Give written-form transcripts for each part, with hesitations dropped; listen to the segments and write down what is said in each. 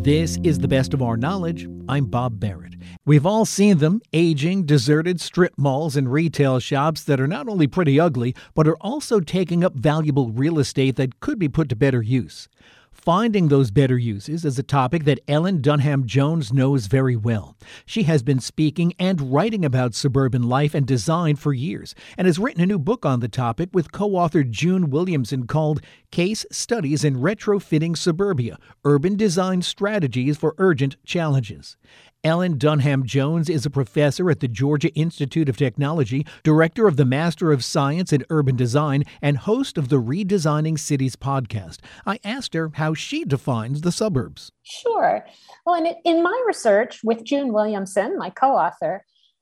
This is the best of our knowledge. I'm Bob Barrett. We've all seen them, aging, deserted strip malls and retail shops that are not only pretty ugly, but are also taking up valuable real estate that could be put to better use. Finding those better uses is a topic that Ellen Dunham Jones knows very well. She has been speaking and writing about suburban life and design for years, and has written a new book on the topic with co-author June Williamson called Case Studies in Retrofitting Suburbia: Urban Design Strategies for Urgent Challenges. Ellen Dunham Jones is a professor at the Georgia Institute of Technology, director of the Master of Science in Urban Design, and host of the Redesigning Cities podcast. I asked her how she defines the suburbs. Sure. Well, in my research with June Williamson, my co-author,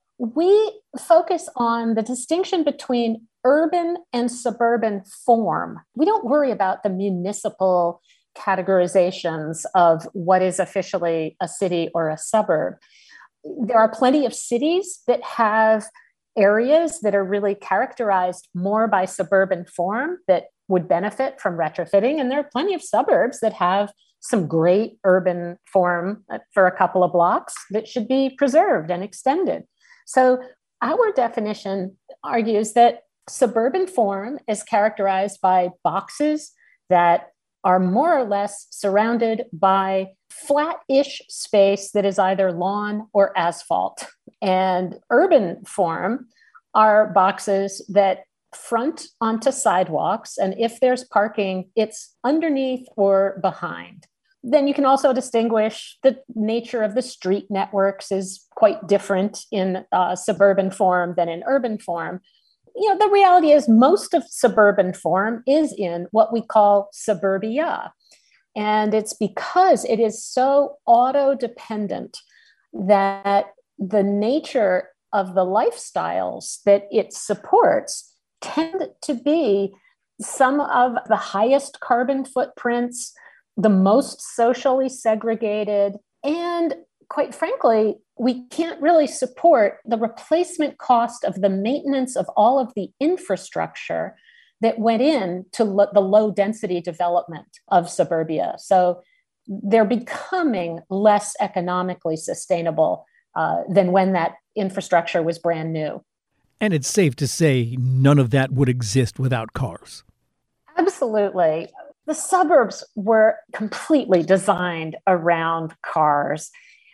we focus on the distinction between urban and suburban form. We don't worry about the municipal categorizations of what is officially a city or a suburb. There are plenty of cities that have areas that are really characterized more by suburban form that would benefit from retrofitting. And there are plenty of suburbs that have some great urban form for a couple of blocks that should be preserved and extended. So our definition argues that suburban form is characterized by boxes that are more or less surrounded by flat-ish space that is either lawn or asphalt. And urban form are boxes that front onto sidewalks, and if there's parking, it's underneath or behind. Then you can also distinguish the nature of the street networks is quite different in suburban form than in urban form. The reality is most of suburban form is in what we call suburbia. And it's because it is so auto-dependent that the nature of the lifestyles that it supports tend to be some of the highest carbon footprints, the most socially segregated, and quite frankly, we can't really support the replacement cost of the maintenance of all of the infrastructure that went in to the low density development of suburbia. So they're becoming less economically sustainable than when that infrastructure was brand new. And it's safe to say none of that would exist without cars. Absolutely. The suburbs were completely designed around cars.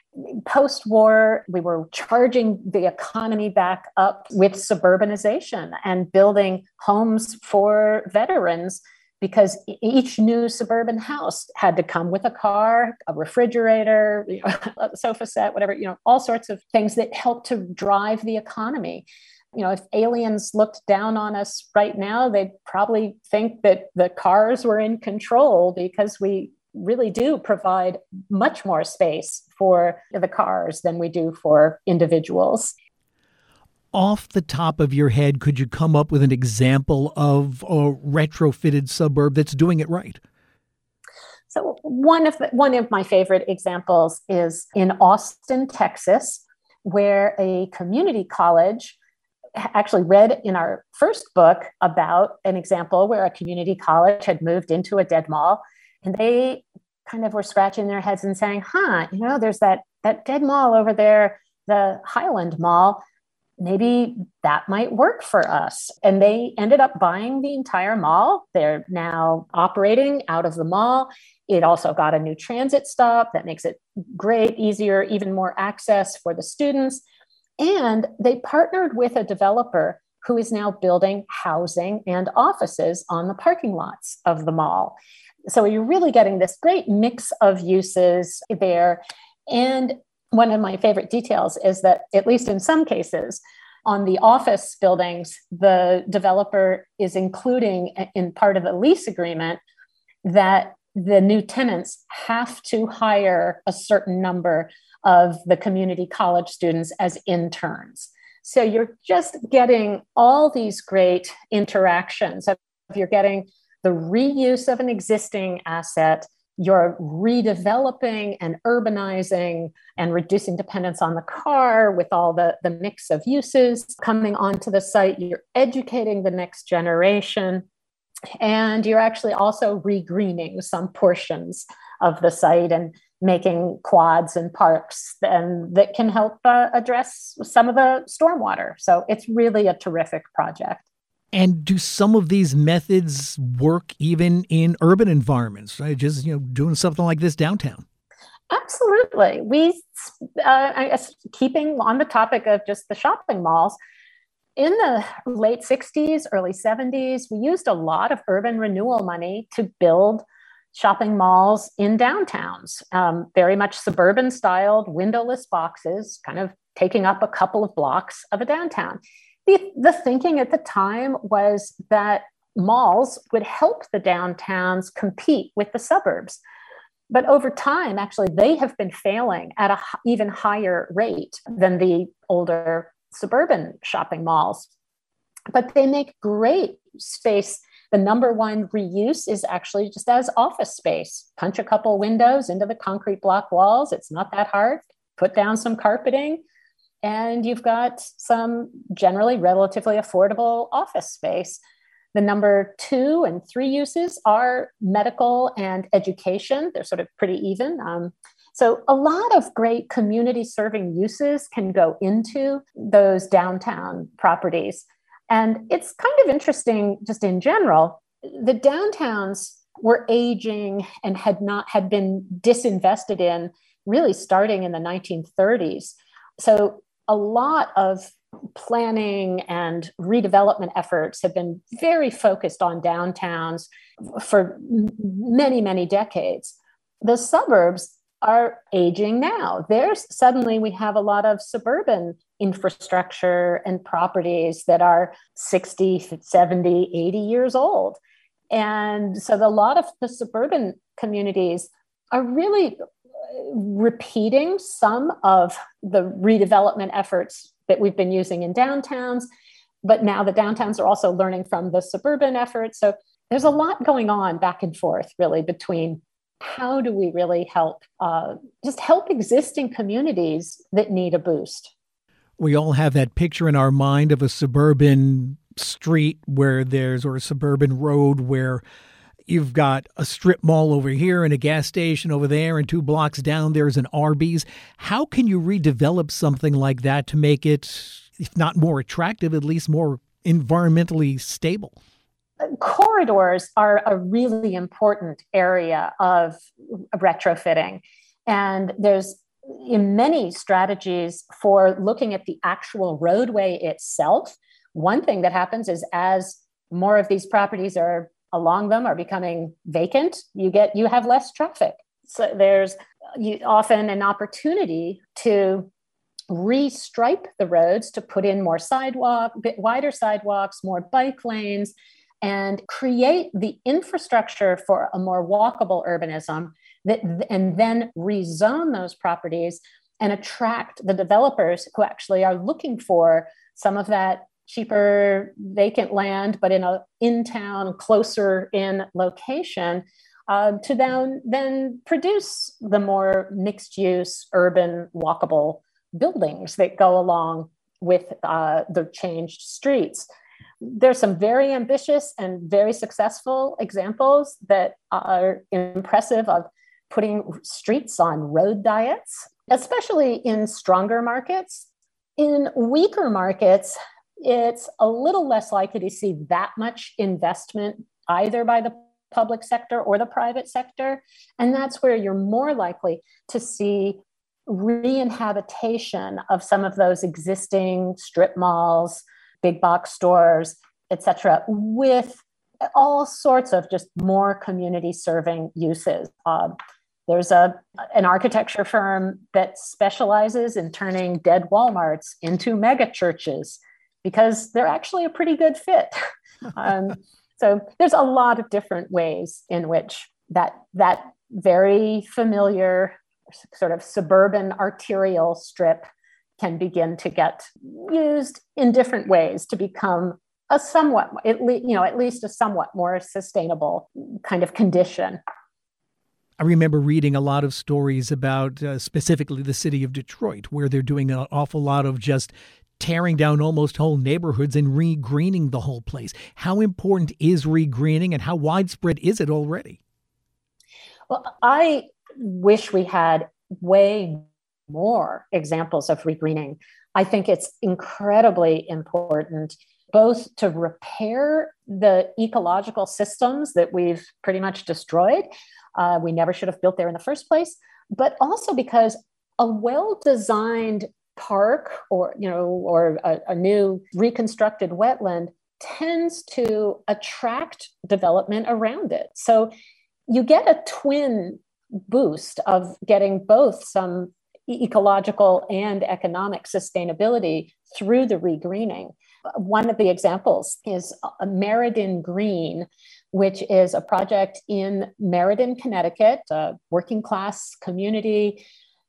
Post-war, we were charging the economy back up with suburbanization and building homes for veterans because each new suburban house had to come with a car, a refrigerator, a sofa set, whatever, all sorts of things that helped to drive the economy. If aliens looked down on us right now, they'd probably think that the cars were in control because we really do provide much more space for the cars than we do for individuals. Off the top of your head, could you come up with an example of a retrofitted suburb that's doing it right? So one of my favorite examples is in Austin, Texas, where a community college actually read in our first book about an example where a community college had moved into a dead mall. And they kind of were scratching their heads and saying, there's that dead mall over there, the Highland Mall. Maybe that might work for us. And they ended up buying the entire mall. They're now operating out of the mall. It also got a new transit stop that makes it great, easier, even more access for the students. And they partnered with a developer who is now building housing and offices on the parking lots of the mall. So you're really getting this great mix of uses there. And one of my favorite details is that, at least in some cases, on the office buildings, the developer is including in part of the lease agreement that the new tenants have to hire a certain number of the community college students as interns. So you're just getting all these great interactions. You're getting the reuse of an existing asset, you're redeveloping and urbanizing and reducing dependence on the car with all the mix of uses coming onto the site. You're educating the next generation, and you're actually also regreening some portions of the site. And making quads and parks and that can help address some of the stormwater. So it's really a terrific project. And do some of these methods work even in urban environments, right? Just, doing something like this downtown? Absolutely. Keeping on the topic of just the shopping malls, in the late 60s, early 70s, we used a lot of urban renewal money to build shopping malls in downtowns, very much suburban styled, windowless boxes, kind of taking up a couple of blocks of a downtown. The thinking at the time was that malls would help the downtowns compete with the suburbs. But over time, actually, they have been failing at an even higher rate than the older suburban shopping malls. But they make great space. The number one reuse is actually just as office space. Punch a couple windows into the concrete block walls. It's not that hard. Put down some carpeting, and you've got some generally relatively affordable office space. The number 2 and 3 uses are medical and education. They're sort of pretty even. So a lot of great community serving uses can go into those downtown properties. And it's kind of interesting just in general, the downtowns were aging and had been disinvested in really starting in the 1930s. So a lot of planning and redevelopment efforts have been very focused on downtowns for many, many decades. The suburbs are aging now. Suddenly we have a lot of suburban infrastructure and properties that are 60, 70, 80 years old. And so a lot of the suburban communities are really repeating some of the redevelopment efforts that we've been using in downtowns, but now the downtowns are also learning from the suburban efforts. So there's a lot going on back and forth really between how do we really help existing communities that need a boost. We all have that picture in our mind of a suburban street or a suburban road where you've got a strip mall over here and a gas station over there, and 2 blocks down there's an Arby's. How can you redevelop something like that to make it, if not more attractive, at least more environmentally stable? Corridors are a really important area of retrofitting. And there's many strategies for looking at the actual roadway itself. One thing that happens is as more of these properties along them are becoming vacant, you have less traffic. So there's often an opportunity to restripe the roads to put in more wider sidewalks, more bike lanes, and create the infrastructure for a more walkable urbanism and then rezone those properties and attract the developers who actually are looking for some of that cheaper vacant land, but in town, closer in location, to then produce the more mixed use, urban, walkable buildings that go along with the changed streets. There's some very ambitious and very successful examples that are impressive of putting streets on road diets, especially in stronger markets. In weaker markets, it's a little less likely to see that much investment either by the public sector or the private sector. And that's where you're more likely to see re-inhabitation of some of those existing strip malls, big box stores, et cetera, with all sorts of just more community serving uses. There's an architecture firm that specializes in turning dead Walmarts into mega churches because they're actually a pretty good fit. So there's a lot of different ways in which that very familiar sort of suburban arterial strip can begin to get used in different ways to become a somewhat, at least a somewhat more sustainable kind of condition. I remember reading a lot of stories about specifically the city of Detroit, where they're doing an awful lot of just tearing down almost whole neighborhoods and re-greening the whole place. How important is re-greening and how widespread is it already? Well, I wish we had way more examples of regreening. I think it's incredibly important both to repair the ecological systems that we've pretty much destroyed. We never should have built there in the first place, but also because a well-designed park or a new reconstructed wetland tends to attract development around it. So you get a twin boost of getting both some ecological and economic sustainability through the regreening. One of the examples is Meriden Green, which is a project in Meriden, Connecticut, a working class community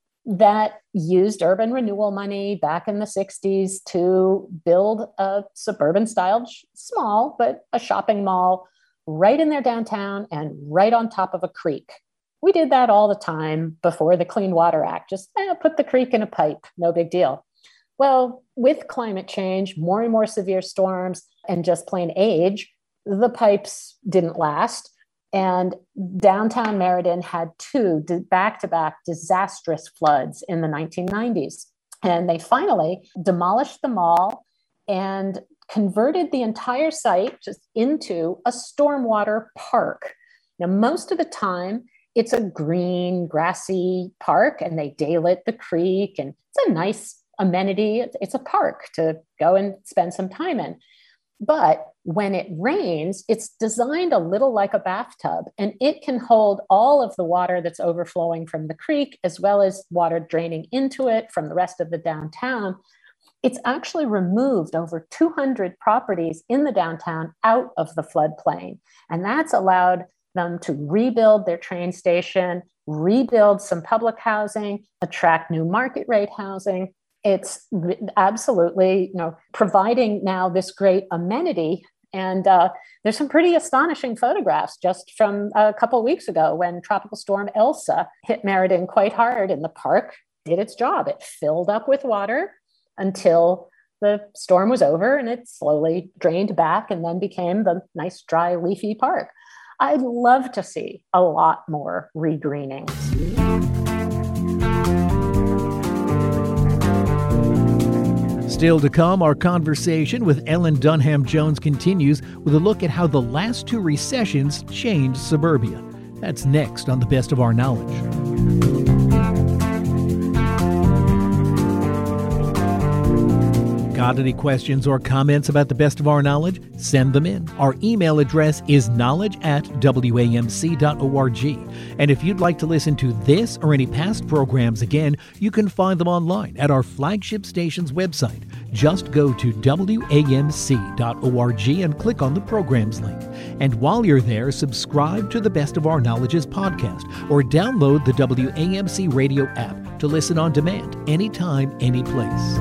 that used urban renewal money back in the 60s to build a suburban styled, small, but a shopping mall right in their downtown and right on top of a creek. We did that all the time before the Clean Water Act, just put the creek in a pipe, no big deal. Well, with climate change, more and more severe storms, and just plain age, the pipes didn't last. And downtown Meriden had two back-to-back disastrous floods in the 1990s. And they finally demolished the mall and converted the entire site just into a stormwater park. Now, most of the time, it's a green, grassy park, and they daylit the creek, and it's a nice amenity. It's a park to go and spend some time in. But when it rains, it's designed a little like a bathtub, and it can hold all of the water that's overflowing from the creek, as well as water draining into it from the rest of the downtown. It's actually removed over 200 properties in the downtown out of the floodplain. And that's allowed them to rebuild their train station, rebuild some public housing, attract new market rate housing. It's absolutely, providing now this great amenity. And there's some pretty astonishing photographs just from a couple of weeks ago when Tropical Storm Elsa hit Meriden quite hard, and the park did its job. It filled up with water until the storm was over, and it slowly drained back and then became the nice, dry, leafy park. I'd love to see a lot more regreening. Still to come, our conversation with Ellen Dunham Jones continues with a look at how the last two recessions changed suburbia. That's next on The Best of Our Knowledge. Got any questions or comments about The Best of Our Knowledge? Send them in. Our email address is knowledge@wamc.org. And if you'd like to listen to this or any past programs again, you can find them online at our flagship station's website. Just go to wamc.org and click on the programs link. And while you're there, subscribe to the Best of Our Knowledge's podcast or download the WAMC radio app to listen on demand anytime, any place.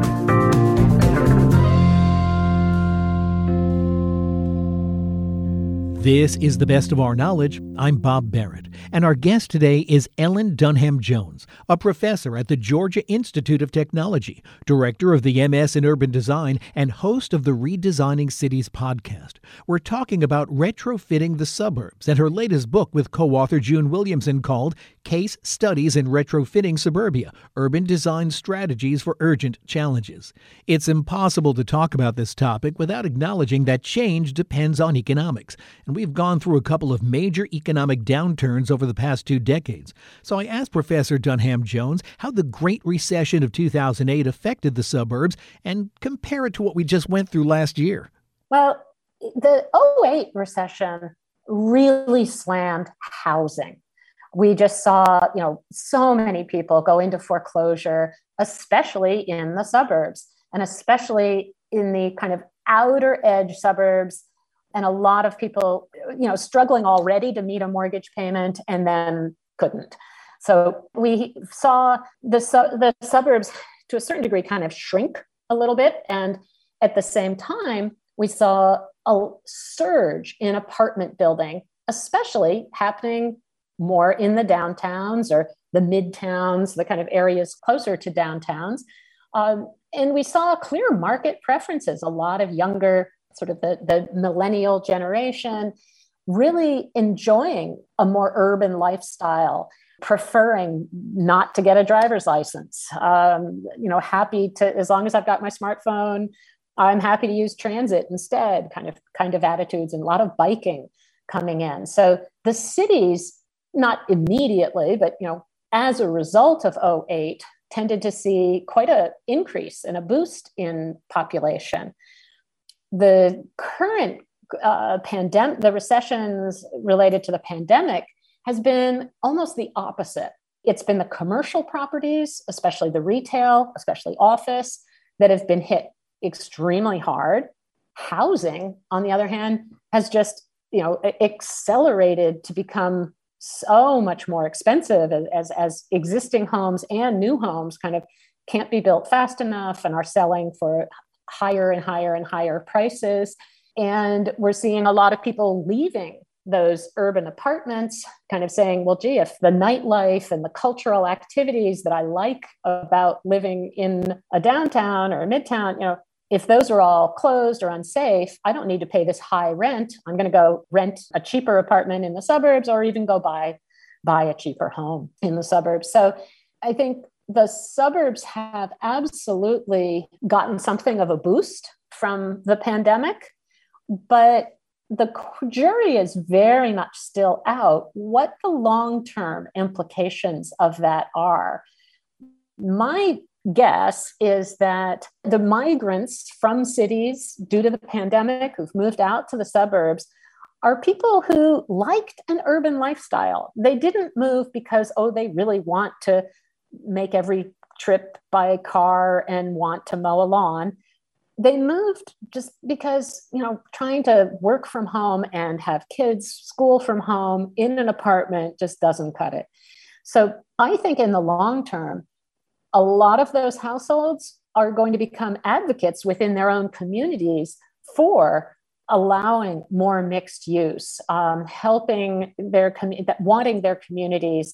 This is The Best of Our Knowledge. I'm Bob Barrett, and our guest today is Ellen Dunham Jones, a professor at the Georgia Institute of Technology, director of the MS in Urban Design, and host of the Redesigning Cities podcast. We're talking about retrofitting the suburbs and her latest book with co-author June Williamson called Case Studies in Retrofitting Suburbia, Urban Design Strategies for Urgent Challenges. It's impossible to talk about this topic without acknowledging that change depends on economics. And we've gone through a couple of major economic downturns over the past 2 decades. So I asked Professor Dunham Jones how the Great Recession of 2008 affected the suburbs and compare it to what we just went through last year. Well, the 2008 recession really slammed housing. We just saw, so many people go into foreclosure, especially in the suburbs, and especially in the kind of outer edge suburbs. And a lot of people, struggling already to meet a mortgage payment and then couldn't. So we saw the suburbs to a certain degree kind of shrink a little bit. And at the same time, we saw a surge in apartment building, especially happening more in the downtowns or the midtowns, the kind of areas closer to downtowns. And we saw clear market preferences, a lot of younger sort of the millennial generation really enjoying a more urban lifestyle. preferring not to get a driver's license. Happy to, as long as I've got my smartphone, I'm happy to use transit instead, kind of attitudes, and a lot of biking coming in. So the cities, not immediately, but as a result of '08, tended to see quite an increase and a boost in population. The current pandemic, the recessions related to the pandemic, has been almost the opposite. It's been the commercial properties, especially the retail, especially office, that have been hit extremely hard. Housing, on the other hand, has just accelerated to become so much more expensive as existing homes and new homes kind of can't be built fast enough and are selling for higher and higher and higher prices. And we're seeing a lot of people leaving those urban apartments, kind of saying, well, gee, if the nightlife and the cultural activities that I like about living in a downtown or a midtown, if those are all closed or unsafe, I don't need to pay this high rent. I'm going to go rent a cheaper apartment in the suburbs, or even go buy a cheaper home in the suburbs. So I think the suburbs have absolutely gotten something of a boost from the pandemic, but the jury is very much still out what the long-term implications of that are. My guess is that the migrants from cities due to the pandemic who've moved out to the suburbs are people who liked an urban lifestyle. They didn't move because, they really want to make every trip by car and want to mow a lawn. They moved just because, trying to work from home and have kids school from home in an apartment just doesn't cut it. So I think in the long term, a lot of those households are going to become advocates within their own communities for allowing more mixed use, helping wanting their communities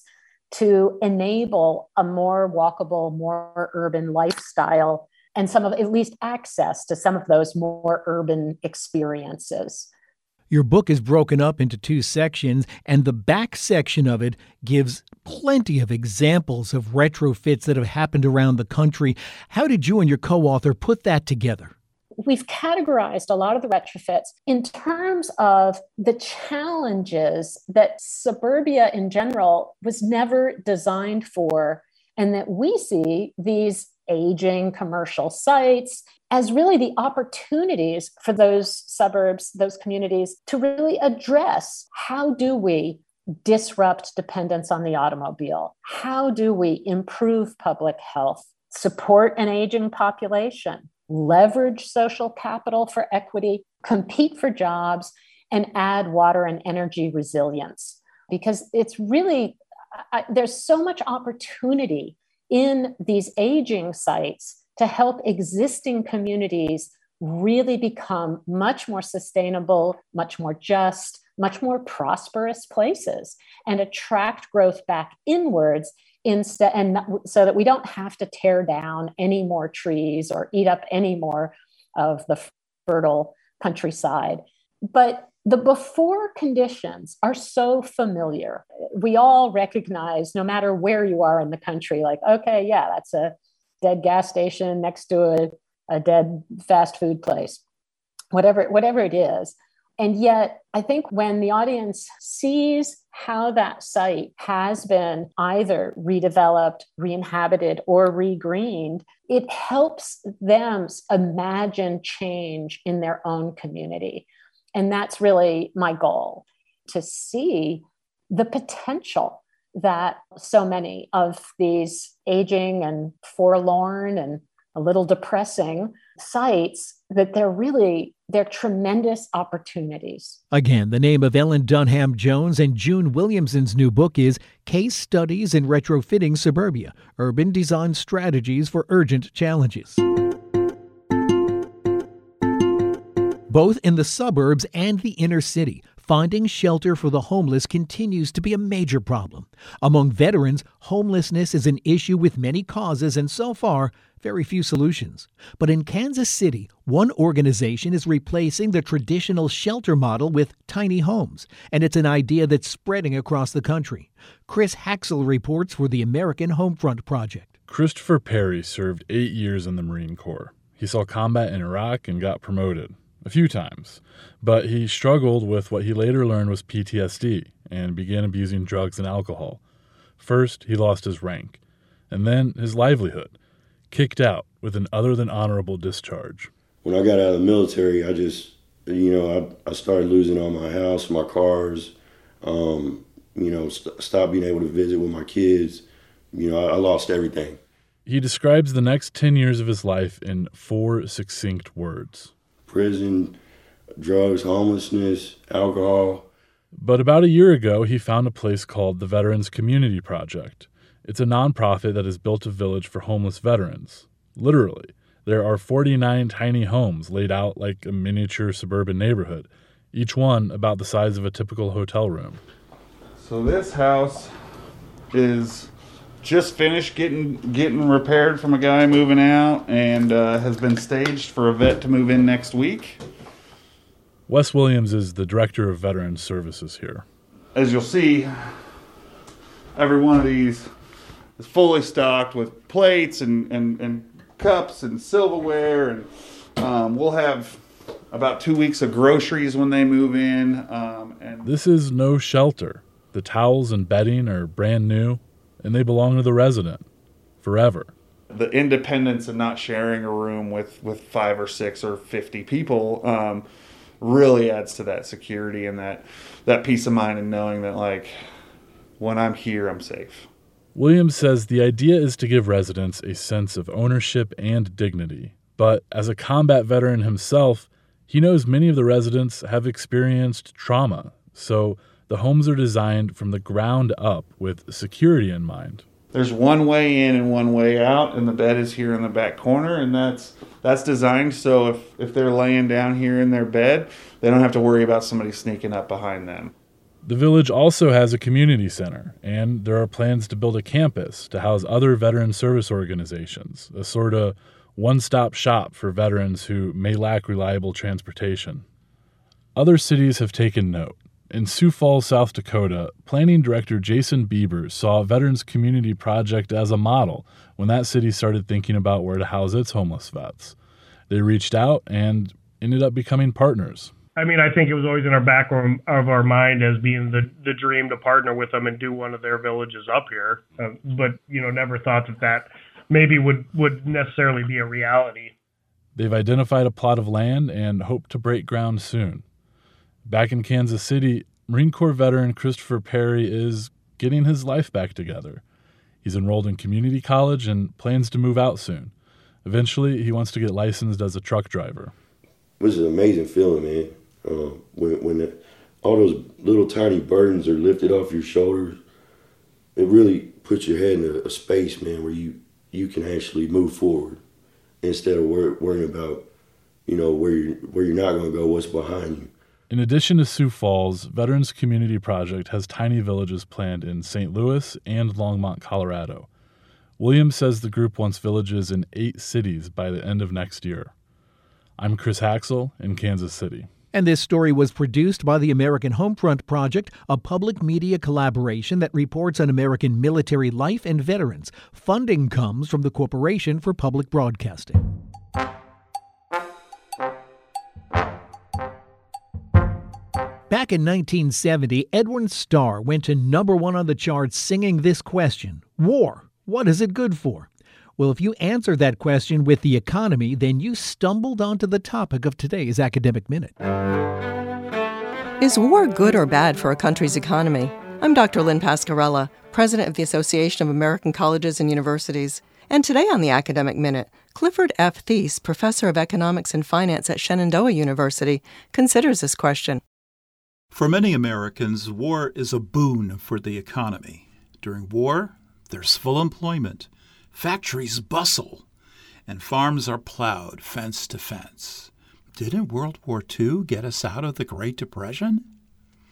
to enable a more walkable, more urban lifestyle, and at least access to some of those more urban experiences. Your book is broken up into 2 sections, and the back section of it gives plenty of examples of retrofits that have happened around the country. How did you and your co-author put that together? We've categorized a lot of the retrofits in terms of the challenges that suburbia in general was never designed for, and that we see these aging commercial sites as really the opportunities for those suburbs, those communities, to really address how do we disrupt dependence on the automobile? How do we improve public health, support an aging population, leverage social capital for equity, compete for jobs, and add water and energy resilience? Because it's really, there's so much opportunity in these aging sites to help existing communities really become much more sustainable, much more just, much more prosperous places, and attract growth back inwards instead, and so that we don't have to tear down any more trees or eat up any more of the fertile countryside. But the before conditions are so familiar. We all recognize, no matter where you are in the country, like, okay, yeah, that's a dead gas station next to a dead fast food place, whatever it is. And yet, I think when the audience sees how that site has been either redeveloped, re-inhabited, or regreened, it helps them imagine change in their own community. And that's really my goal, to see the potential that so many of these aging and forlorn and a little depressing sites, that they're tremendous opportunities. Again, the name of Ellen Dunham Jones and June Williamson's new book is Case Studies in Retrofitting Suburbia: Urban Design Strategies for Urgent Challenges. Both in the suburbs and the inner city, finding shelter for the homeless continues to be a major problem. Among veterans, homelessness is an issue with many causes and so far, very few solutions. But in Kansas City, one organization is replacing the traditional shelter model with tiny homes, and it's an idea that's spreading across the country. Chris Haxel reports for the American Homefront Project. Christopher Perry served 8 years in the Marine Corps. He saw combat in Iraq and got promoted a few times, but he struggled with what he later learned was PTSD and began abusing drugs and alcohol. First, he lost his rank, and then his livelihood, kicked out with an other than honorable discharge. When I got out of the military, I just, I started losing all my house, my cars, stopped being able to visit with my kids. I lost everything. He describes the next 10 years of his life in 4 succinct words. Prison, drugs, homelessness, alcohol. But about a year ago, he found a place called the Veterans Community Project. It's a nonprofit that has built a village for homeless veterans. Literally, there are 49 tiny homes laid out like a miniature suburban neighborhood, each one about the size of a typical hotel room. So this house is just finished getting repaired from a guy moving out and has been staged for a vet to move in next week. Wes Williams is the director of Veterans Services here. As you'll see, every one of these is fully stocked with plates and cups and silverware, and we'll have about 2 weeks of groceries when they move in. And this is no shelter. The towels and bedding are brand new, and they belong to the resident forever. The independence of not sharing a room with 5 or 6 or 50 people really adds to that security and that peace of mind and knowing that, like, when I'm here, I'm safe. Williams says the idea is to give residents a sense of ownership and dignity. But as a combat veteran himself, he knows many of the residents have experienced trauma. So the homes are designed from the ground up with security in mind. There's one way in and one way out, and the bed is here in the back corner, and that's designed so if they're laying down here in their bed, they don't have to worry about somebody sneaking up behind them. The village also has a community center, and there are plans to build a campus to house other veteran service organizations, a sort of one-stop shop for veterans who may lack reliable transportation. Other cities have taken note. In Sioux Falls, South Dakota, Planning Director Jason Bieber saw Veterans Community Project as a model when that city started thinking about where to house its homeless vets. They reached out and ended up becoming partners. I mean, I think it was always in our back of our mind as being the dream to partner with them and do one of their villages up here. But, never thought that maybe would necessarily be a reality. They've identified a plot of land and hope to break ground soon. Back in Kansas City, Marine Corps veteran Christopher Perry is getting his life back together. He's enrolled in community college and plans to move out soon. Eventually, he wants to get licensed as a truck driver. It was an amazing feeling, man. When all those little tiny burdens are lifted off your shoulders, it really puts your head in a space, man, where you can actually move forward instead of worrying about, where you're not going to go, what's behind you. In addition to Sioux Falls, Veterans Community Project has tiny villages planned in St. Louis and Longmont, Colorado. Williams says the group wants villages in 8 cities by the end of next year. I'm Chris Haxel in Kansas City. And this story was produced by the American Homefront Project, a public media collaboration that reports on American military life and veterans. Funding comes from the Corporation for Public Broadcasting. Back in 1970, Edwin Starr went to #1 on the charts singing this question: War, what is it good for? Well, if you answered that question with the economy, then you stumbled onto the topic of today's Academic Minute. Is war good or bad for a country's economy? I'm Dr. Lynn Pascarella, president of the Association of American Colleges and Universities. And today on the Academic Minute, Clifford F. Thies, professor of economics and finance at Shenandoah University, considers this question. For many Americans, war is a boon for the economy. During war, there's full employment, factories bustle, and farms are plowed fence to fence. Didn't World War II get us out of the Great Depression?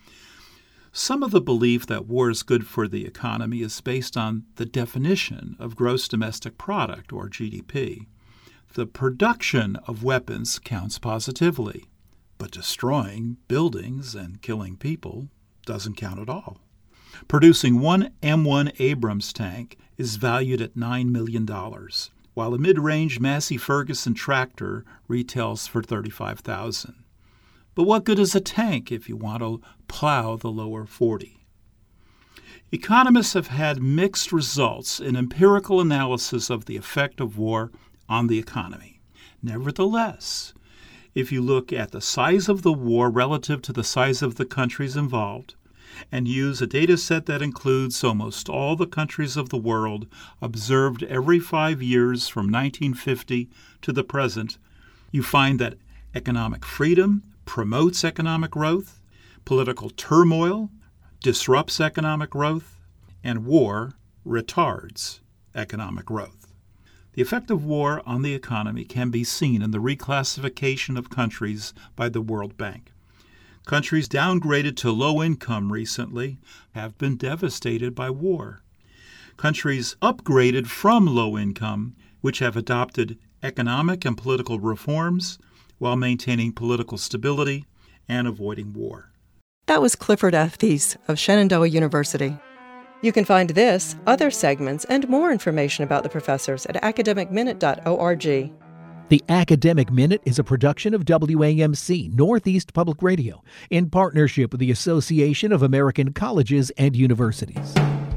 Some of the belief that war is good for the economy is based on the definition of gross domestic product, or GDP. The production of weapons counts positively, but destroying buildings and killing people doesn't count at all. Producing one M1 Abrams tank is valued at $9 million, while a mid-range Massey Ferguson tractor retails for $35,000. But what good is a tank if you want to plow the lower 40? Economists have had mixed results in empirical analysis of the effect of war on the economy. Nevertheless, if you look at the size of the war relative to the size of the countries involved, and use a data set that includes almost all the countries of the world observed every 5 years from 1950 to the present, you find that economic freedom promotes economic growth, political turmoil disrupts economic growth, and war retards economic growth. The effect of war on the economy can be seen in the reclassification of countries by the World Bank. Countries downgraded to low income recently have been devastated by war. Countries upgraded from low income, which have adopted economic and political reforms while maintaining political stability and avoiding war. That was Clifford F. Thies of Shenandoah University. You can find this, other segments, and more information about the professors at academicminute.org. The Academic Minute is a production of WAMC Northeast Public Radio in partnership with the Association of American Colleges and Universities.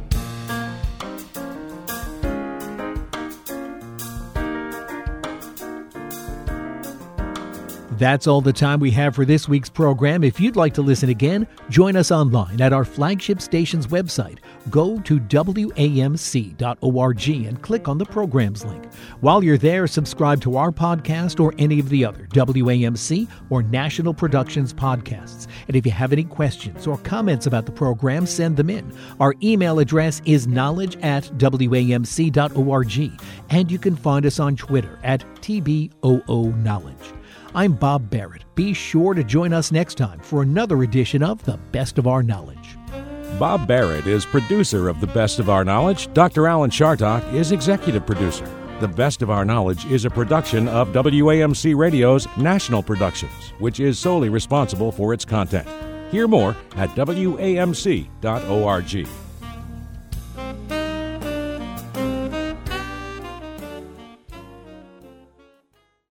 That's all the time we have for this week's program. If you'd like to listen again, join us online at our flagship station's website. Go to WAMC.org and click on the programs link. While you're there, subscribe to our podcast or any of the other WAMC or National Productions podcasts. And if you have any questions or comments about the program, send them in. Our email address is knowledge@WAMC.org. And you can find us on Twitter at TBOOKnowledge. I'm Bob Barrett. Be sure to join us next time for another edition of The Best of Our Knowledge. Bob Barrett is producer of The Best of Our Knowledge. Dr. Alan Chartock is executive producer. The Best of Our Knowledge is a production of WAMC Radio's National Productions, which is solely responsible for its content. Hear more at WAMC.org.